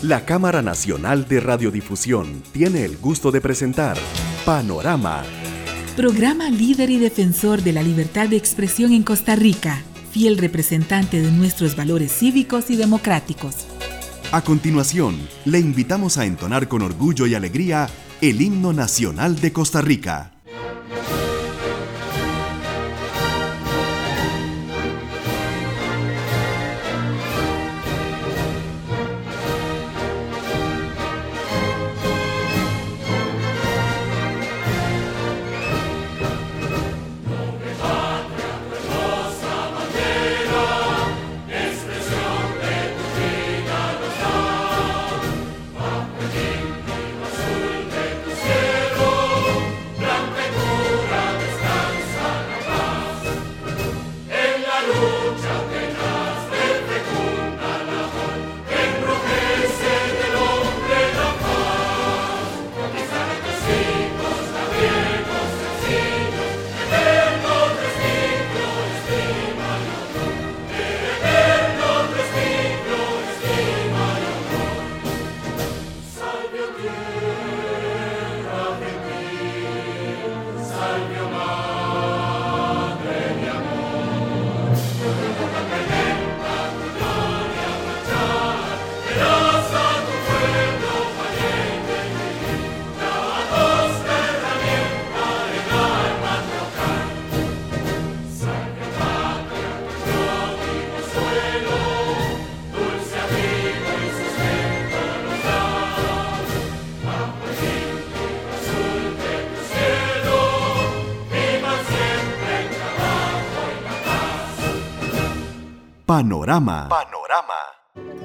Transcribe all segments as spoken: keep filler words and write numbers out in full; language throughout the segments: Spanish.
La Cámara Nacional de Radiodifusión tiene el gusto de presentar Panorama. Programa líder y defensor de la libertad de expresión en Costa Rica, fiel representante de nuestros valores cívicos y democráticos. A continuación, le invitamos a entonar con orgullo y alegría el himno nacional de Costa Rica. Panorama. Panorama.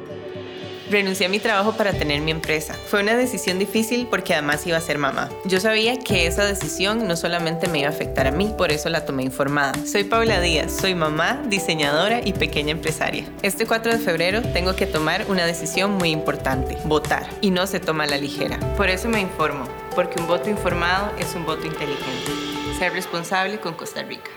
Renuncié a mi trabajo para tener mi empresa. Fue una decisión difícil porque además iba a ser mamá. Yo sabía que esa decisión no solamente me iba a afectar a mí, por eso la tomé informada. Soy Paula Díaz, soy mamá, diseñadora y pequeña empresaria. Este cuatro de febrero tengo que tomar una decisión muy importante, votar, y no se toma a la ligera. Por eso me informo, porque un voto informado es un voto inteligente. Ser responsable con Costa Rica.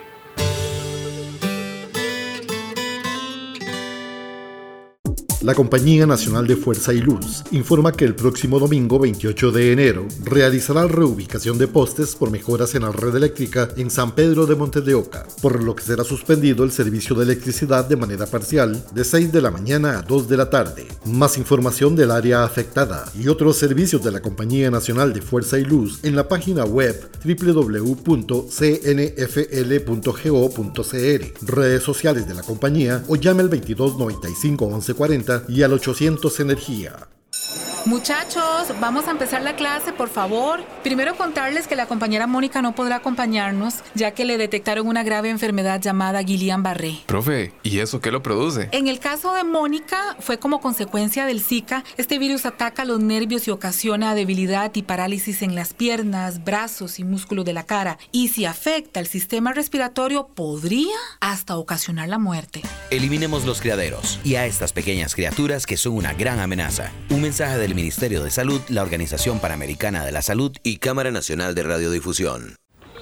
La Compañía Nacional de Fuerza y Luz informa que el próximo domingo veintiocho de enero realizará reubicación de postes por mejoras en la red eléctrica en San Pedro de Montes de Oca, por lo que será suspendido el servicio de electricidad de manera parcial de seis de la mañana a dos de la tarde. Más información del área afectada y otros servicios de la Compañía Nacional de Fuerza y Luz en la página web doble u doble u doble u punto c n f l punto go punto c r, redes sociales de la compañía o llame al veintidós noventa y cinco once cuarenta y al ochocientos Energía. Muchachos, vamos a empezar la clase, por favor. Primero contarles que la compañera Mónica no podrá acompañarnos, ya que le detectaron una grave enfermedad llamada Guillain-Barré. Profe, ¿y eso qué lo produce? En el caso de Mónica, fue como consecuencia del Zika. Este virus ataca los nervios y ocasiona debilidad y parálisis en las piernas, brazos y músculos de la cara. Y si afecta el sistema respiratorio, podría hasta ocasionar la muerte. Eliminemos los criaderos y a estas pequeñas criaturas que son una gran amenaza. Un mensaje del Ministerio de Salud, la Organización Panamericana de la Salud y Cámara Nacional de Radiodifusión.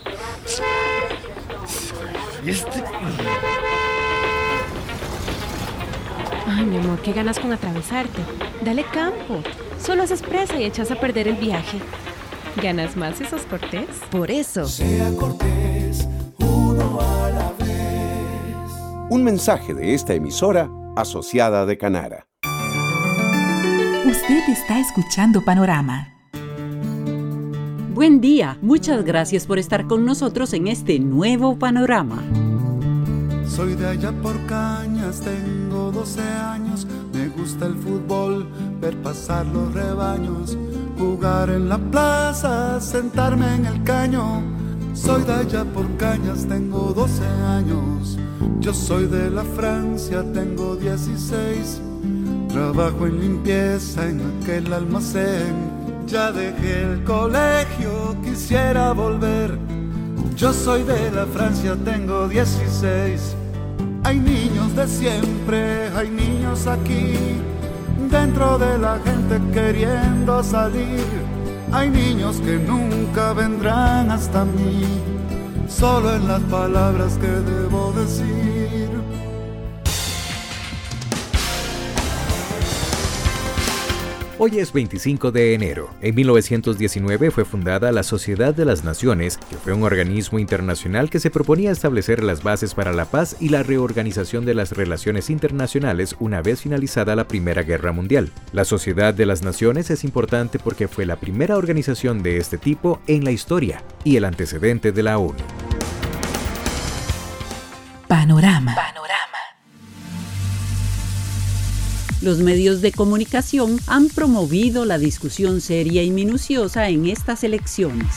Este... Ay, mi amor, qué ganas con atravesarte. Dale campo. Solo haces presa y echas a perder el viaje. ¿Ganas más si sos cortés? Por eso. Sea cortés, uno a la vez. Un mensaje de esta emisora asociada de Canara. Usted está escuchando Panorama. Buen día, muchas gracias por estar con nosotros en este nuevo Panorama. Soy de allá por Cañas, tengo doce años, me gusta el fútbol, ver pasar los rebaños, jugar en la plaza, sentarme en el caño. Soy de allá por Cañas, tengo doce años, yo soy de la Francia, tengo dieciséis. Trabajo en limpieza en aquel almacén. Ya dejé el colegio, quisiera volver. Yo soy de la Francia, tengo dieciséis. Hay niños de siempre, hay niños aquí, dentro de la gente queriendo salir. Hay niños que nunca vendrán hasta mí, solo en las palabras que debo decir. Hoy es veinticinco de enero. En mil novecientos diecinueve fue fundada la Sociedad de las Naciones, que fue un organismo internacional que se proponía establecer las bases para la paz y la reorganización de las relaciones internacionales una vez finalizada la Primera Guerra Mundial. La Sociedad de las Naciones es importante porque fue la primera organización de este tipo en la historia y el antecedente de la ONU. Panorama. Panorama. Los medios de comunicación han promovido la discusión seria y minuciosa en estas elecciones.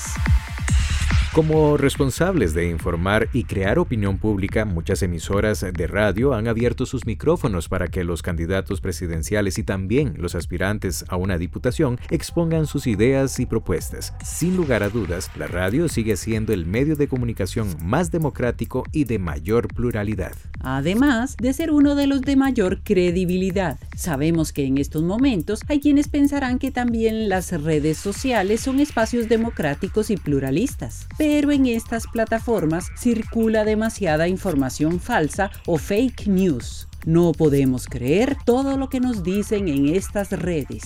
Como responsables de informar y crear opinión pública, muchas emisoras de radio han abierto sus micrófonos para que los candidatos presidenciales y también los aspirantes a una diputación expongan sus ideas y propuestas. Sin lugar a dudas, la radio sigue siendo el medio de comunicación más democrático y de mayor pluralidad. Además de ser uno de los de mayor credibilidad. Sabemos que en estos momentos hay quienes pensarán que también las redes sociales son espacios democráticos y pluralistas. Pero en estas plataformas circula demasiada información falsa o fake news. No podemos creer todo lo que nos dicen en estas redes.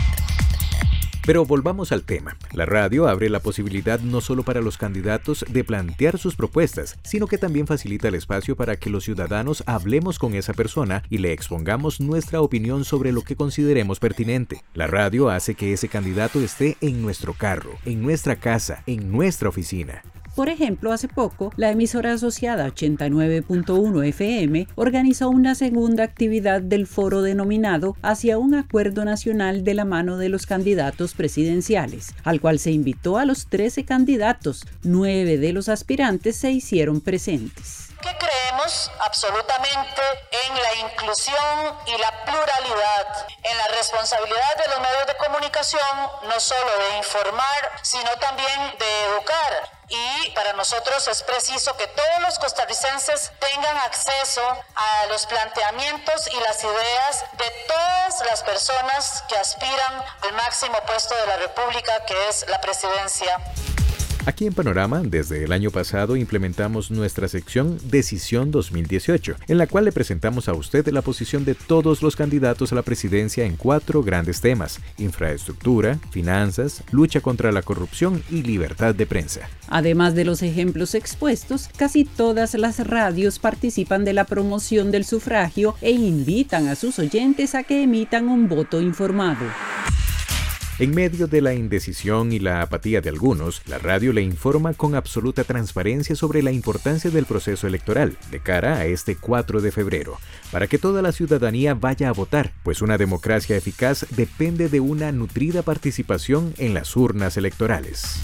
Pero volvamos al tema. La radio abre la posibilidad no solo para los candidatos de plantear sus propuestas, sino que también facilita el espacio para que los ciudadanos hablemos con esa persona y le expongamos nuestra opinión sobre lo que consideremos pertinente. La radio hace que ese candidato esté en nuestro carro, en nuestra casa, en nuestra oficina. Por ejemplo, hace poco, la emisora asociada ochenta y nueve punto uno F M organizó una segunda actividad del foro denominado Hacia un Acuerdo Nacional de la mano de los candidatos presidenciales, al cual se invitó a los trece candidatos. Nueve de los aspirantes se hicieron presentes. Que creemos absolutamente en la inclusión y la pluralidad, en la responsabilidad de los medios de comunicación, no solo de informar, sino también de educar. Y para nosotros es preciso que todos los costarricenses tengan acceso a los planteamientos y las ideas de todas las personas que aspiran al máximo puesto de la República, que es la presidencia. Aquí en Panorama, desde el año pasado, implementamos nuestra sección Decisión dos mil dieciocho, en la cual le presentamos a usted la posición de todos los candidatos a la presidencia en cuatro grandes temas: infraestructura, finanzas, lucha contra la corrupción y libertad de prensa. Además de los ejemplos expuestos, casi todas las radios participan de la promoción del sufragio e invitan a sus oyentes a que emitan un voto informado. En medio de la indecisión y la apatía de algunos, la radio le informa con absoluta transparencia sobre la importancia del proceso electoral de cara a este cuatro de febrero, para que toda la ciudadanía vaya a votar, pues una democracia eficaz depende de una nutrida participación en las urnas electorales.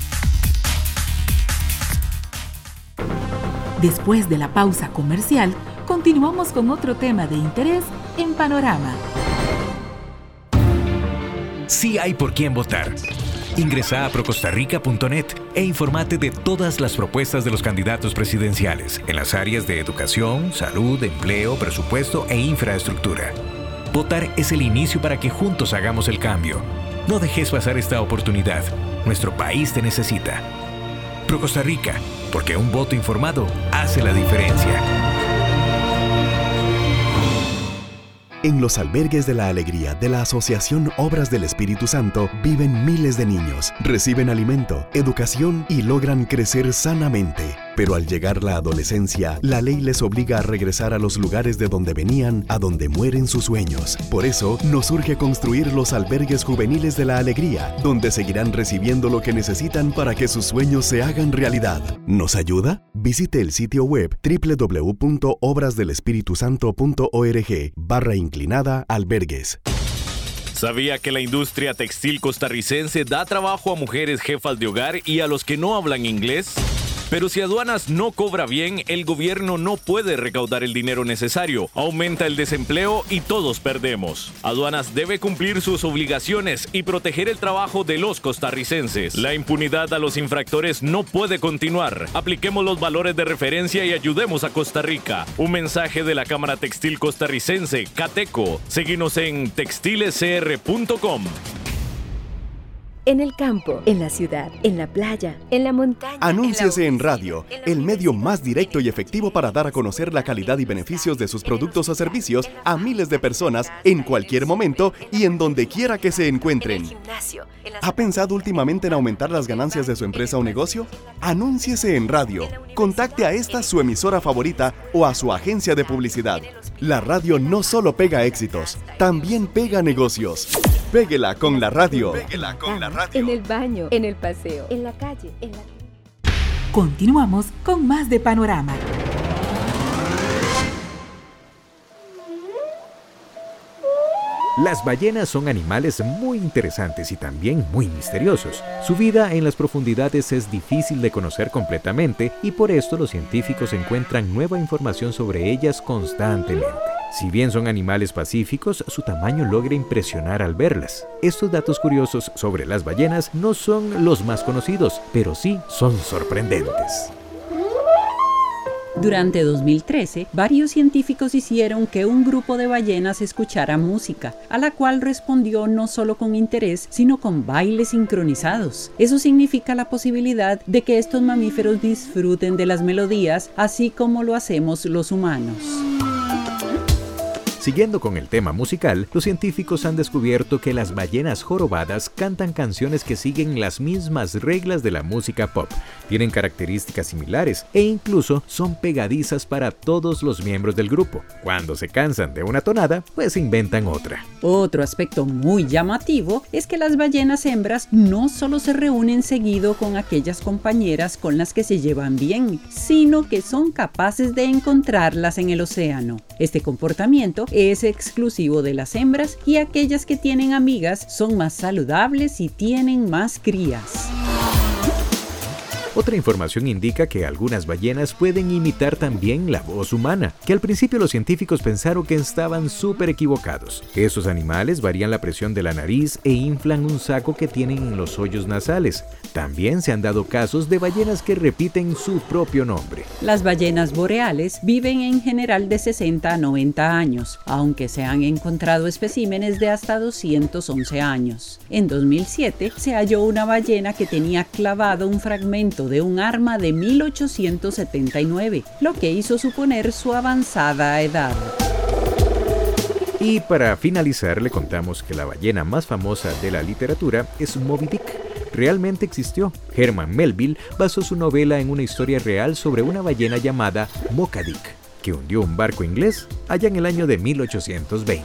Después de la pausa comercial, continuamos con otro tema de interés en Panorama. Sí hay por quién votar. Ingresa a procostarrica punto net e informate de todas las propuestas de los candidatos presidenciales en las áreas de educación, salud, empleo, presupuesto e infraestructura. Votar es el inicio para que juntos hagamos el cambio. No dejes pasar esta oportunidad. Nuestro país te necesita. Procosta Rica, porque un voto informado hace la diferencia. En los albergues de la alegría de la Asociación Obras del Espíritu Santo viven miles de niños, reciben alimento, educación y logran crecer sanamente. Pero al llegar la adolescencia, la ley les obliga a regresar a los lugares de donde venían, a donde mueren sus sueños. Por eso, nos urge construir los albergues juveniles de la alegría, donde seguirán recibiendo lo que necesitan para que sus sueños se hagan realidad. ¿Nos ayuda? Visite el sitio web doble u doble u doble u punto obras del espíritu santo punto org barra inclinada albergues. ¿Sabía que la industria textil costarricense da trabajo a mujeres jefas de hogar y a los que no hablan inglés? Pero si aduanas no cobra bien, el gobierno no puede recaudar el dinero necesario, aumenta el desempleo y todos perdemos. Aduanas debe cumplir sus obligaciones y proteger el trabajo de los costarricenses. La impunidad a los infractores no puede continuar. Apliquemos los valores de referencia y ayudemos a Costa Rica. Un mensaje de la Cámara Textil Costarricense, Cateco. Síguenos en textiles c r punto com. En el campo, en la ciudad, en la playa, en la montaña. Anúnciese en radio, el medio más directo y efectivo para dar a conocer la calidad y beneficios de sus productos o servicios a miles de personas en cualquier momento y en donde quiera que se encuentren. ¿Ha pensado últimamente en aumentar las ganancias de su empresa o negocio? Anúnciese en radio. Contacte a esta su emisora favorita o a su agencia de publicidad. La radio no solo pega éxitos, también pega negocios. Péguela con la radio. Péguela con la radio. En el baño, en el paseo, en la calle, en la... Continuamos con más de Panorama. Las ballenas son animales muy interesantes y también muy misteriosos. Su vida en las profundidades es difícil de conocer completamente y por esto los científicos encuentran nueva información sobre ellas constantemente. Si bien son animales pacíficos, su tamaño logra impresionar al verlas. Estos datos curiosos sobre las ballenas no son los más conocidos, pero sí son sorprendentes. Durante dos mil trece, varios científicos hicieron que un grupo de ballenas escuchara música, a la cual respondió no solo con interés, sino con bailes sincronizados. Eso significa la posibilidad de que estos mamíferos disfruten de las melodías, así como lo hacemos los humanos. Siguiendo con el tema musical, los científicos han descubierto que las ballenas jorobadas cantan canciones que siguen las mismas reglas de la música pop, tienen características similares e incluso son pegadizas para todos los miembros del grupo. Cuando se cansan de una tonada, pues inventan otra. Otro aspecto muy llamativo es que las ballenas hembras no solo se reúnen seguido con aquellas compañeras con las que se llevan bien, sino que son capaces de encontrarlas en el océano. Este comportamiento es exclusivo de las hembras y aquellas que tienen amigas son más saludables y tienen más crías. Otra información indica que algunas ballenas pueden imitar también la voz humana, que al principio los científicos pensaron que estaban súper equivocados. Estos animales varían la presión de la nariz e inflan un saco que tienen en los hoyos nasales. También se han dado casos de ballenas que repiten su propio nombre. Las ballenas boreales viven en general de sesenta a noventa años, aunque se han encontrado especímenes de hasta doscientos once años. En dos mil siete se halló una ballena que tenía clavado un fragmento de un arma de mil ochocientos setenta y nueve, lo que hizo suponer su avanzada edad. Y para finalizar le contamos que la ballena más famosa de la literatura es Moby Dick. Realmente existió. Herman Melville basó su novela en una historia real sobre una ballena llamada Mocha Dick, que hundió un barco inglés allá en el año de mil ochocientos veinte.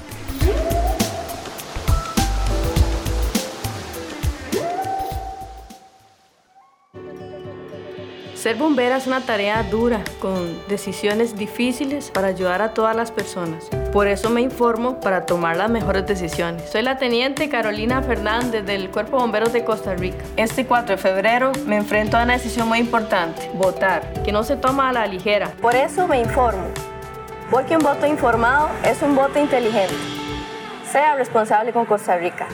Ser bombera es una tarea dura, con decisiones difíciles para ayudar a todas las personas. Por eso me informo para tomar las mejores decisiones. Soy la teniente Carolina Fernández del Cuerpo de Bomberos de Costa Rica. Este cuatro de febrero me enfrento a una decisión muy importante, votar, que no se toma a la ligera. Por eso me informo, porque un voto informado es un voto inteligente. Sea responsable con Costa Rica.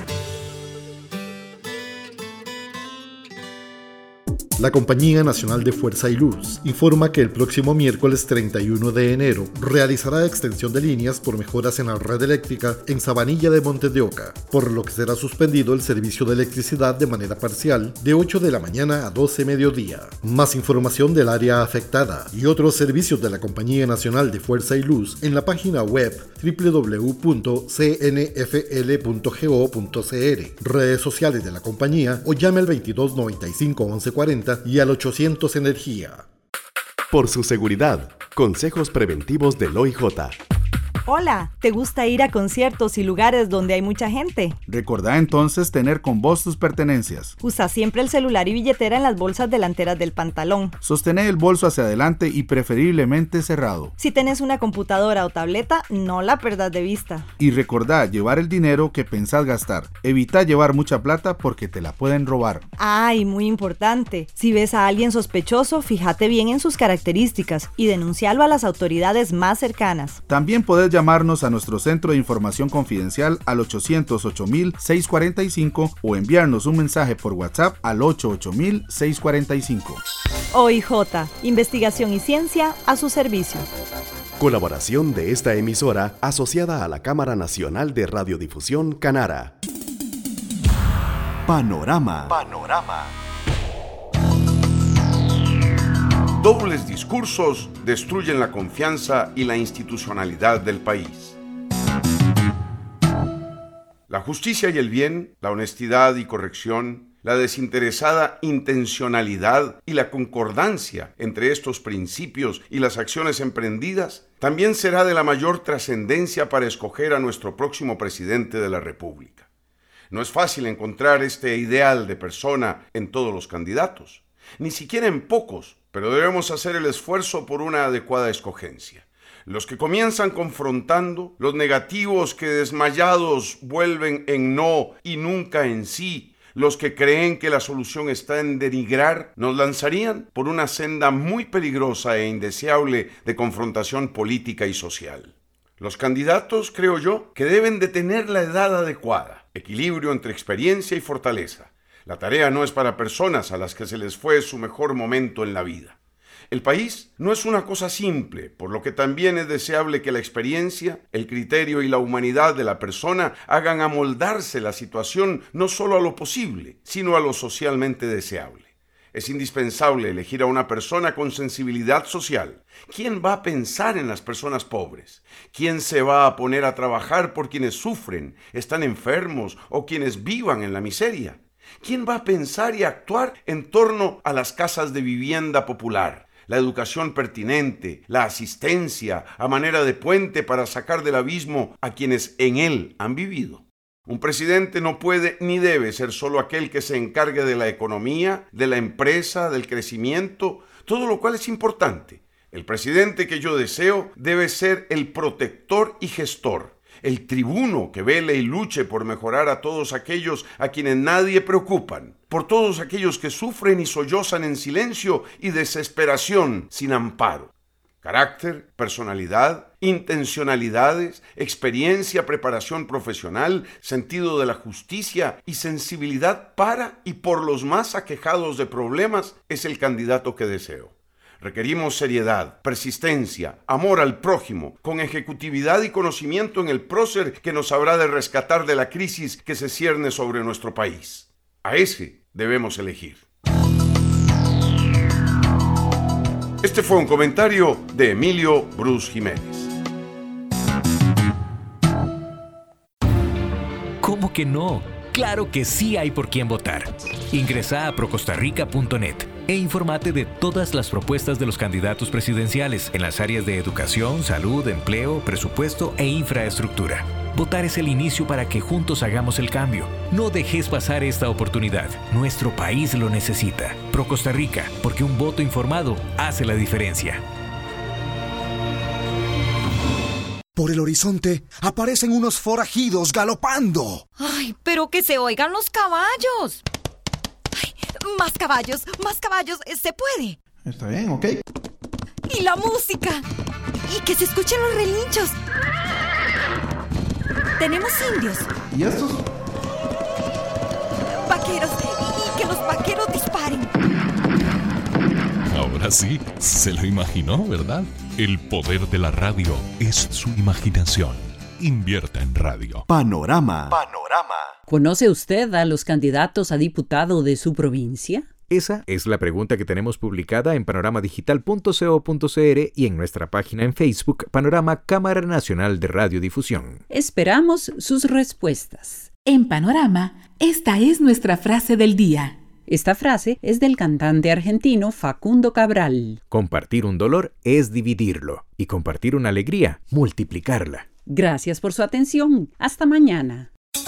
La Compañía Nacional de Fuerza y Luz informa que el próximo miércoles treinta y uno de enero realizará extensión de líneas por mejoras en la red eléctrica en Sabanilla de Montes de Oca, por lo que será suspendido el servicio de electricidad de manera parcial de ocho de la mañana a doce mediodía. Más información del área afectada y otros servicios de la Compañía Nacional de Fuerza y Luz en la página web doble u doble u doble u punto c n f l punto go punto c r, redes sociales de la compañía o llame al veintidós noventa y cinco once cuarenta y al ochocientos Energía. Por su seguridad, consejos preventivos del O I J. Hola, ¿te gusta ir a conciertos y lugares donde hay mucha gente? Recordá entonces tener con vos tus pertenencias. Usa siempre el celular y billetera en las bolsas delanteras del pantalón. Sostené el bolso hacia adelante y preferiblemente cerrado. Si tenés una computadora o tableta, no la perdas de vista. Y recordá llevar el dinero que pensás gastar. Evita llevar mucha plata porque te la pueden robar. Ay, muy importante. Si ves a alguien sospechoso, fíjate bien en sus características y denúncialo a las autoridades más cercanas. También podés llamarnos a nuestro centro de información confidencial al ochocientos ocho mil seiscientos cuarenta y cinco o enviarnos un mensaje por WhatsApp al ochenta y ocho mil seiscientos cuarenta y cinco. O I J, investigación y ciencia a su servicio. Colaboración de esta emisora asociada a la Cámara Nacional de Radiodifusión Canara. Panorama. Panorama. Dobles discursos destruyen la confianza y la institucionalidad del país. La justicia y el bien, la honestidad y corrección, la desinteresada intencionalidad y la concordancia entre estos principios y las acciones emprendidas también será de la mayor trascendencia para escoger a nuestro próximo presidente de la República. No es fácil encontrar este ideal de persona en todos los candidatos, ni siquiera en pocos, pero debemos hacer el esfuerzo por una adecuada escogencia. Los que comienzan confrontando, los negativos que desmayados vuelven en no y nunca en sí, los que creen que la solución está en denigrar, nos lanzarían por una senda muy peligrosa e indeseable de confrontación política y social. Los candidatos, creo yo, que deben de tener la edad adecuada, equilibrio entre experiencia y fortaleza. La tarea no es para personas a las que se les fue su mejor momento en la vida. El país no es una cosa simple, por lo que también es deseable que la experiencia, el criterio y la humanidad de la persona hagan amoldarse la situación no solo a lo posible, sino a lo socialmente deseable. Es indispensable elegir a una persona con sensibilidad social. ¿Quién va a pensar en las personas pobres? ¿Quién se va a poner a trabajar por quienes sufren, están enfermos o quienes vivan en la miseria? ¿Quién va a pensar y actuar en torno a las casas de vivienda popular, la educación pertinente, la asistencia a manera de puente para sacar del abismo a quienes en él han vivido? Un presidente no puede ni debe ser solo aquel que se encargue de la economía, de la empresa, del crecimiento, todo lo cual es importante. El presidente que yo deseo debe ser el protector y gestor, el tribuno que vele y luche por mejorar a todos aquellos a quienes nadie preocupan, por todos aquellos que sufren y sollozan en silencio y desesperación sin amparo. Carácter, personalidad, intencionalidades, experiencia, preparación profesional, sentido de la justicia y sensibilidad para y por los más aquejados de problemas es el candidato que deseo. Requerimos seriedad, persistencia, amor al prójimo, con ejecutividad y conocimiento en el prócer que nos habrá de rescatar de la crisis que se cierne sobre nuestro país. A ese debemos elegir. Este fue un comentario de Emilio Bruce Jiménez. ¿Cómo que no? Claro que sí hay por quién votar. Ingresa a procostarrica punto net e infórmate de todas las propuestas de los candidatos presidenciales en las áreas de educación, salud, empleo, presupuesto e infraestructura. Votar es el inicio para que juntos hagamos el cambio. No dejes pasar esta oportunidad. Nuestro país lo necesita. Pro Costa Rica, porque un voto informado hace la diferencia. Por el horizonte aparecen unos forajidos galopando. ¡Ay, pero que se oigan los caballos! Ay, más caballos, más caballos, ¿se puede? Está bien, ok. Y la música. Y que se escuchen los relinchos. Tenemos indios. ¿Y estos? Vaqueros. Y que los vaqueros disparen. Ahora sí, se lo imaginó, ¿verdad? El poder de la radio es su imaginación. Invierta en radio. Panorama. Panorama. ¿Conoce usted a los candidatos a diputado de su provincia? Esa es la pregunta que tenemos publicada en panorama digital punto co punto cr y en nuestra página en Facebook, Panorama Cámara Nacional de Radiodifusión. Esperamos sus respuestas. En Panorama, esta es nuestra frase del día. Esta frase es del cantante argentino Facundo Cabral. Compartir un dolor es dividirlo y compartir una alegría, multiplicarla. Gracias por su atención. Hasta mañana.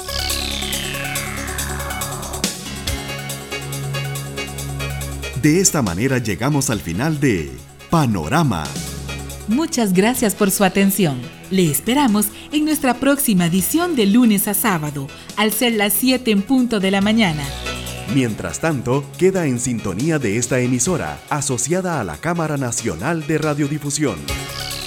De esta manera llegamos al final de Panorama. Muchas gracias por su atención. Le esperamos en nuestra próxima edición de lunes a sábado, al ser las siete en punto de la mañana. Mientras tanto, queda en sintonía de esta emisora, asociada a la Cámara Nacional de Radiodifusión.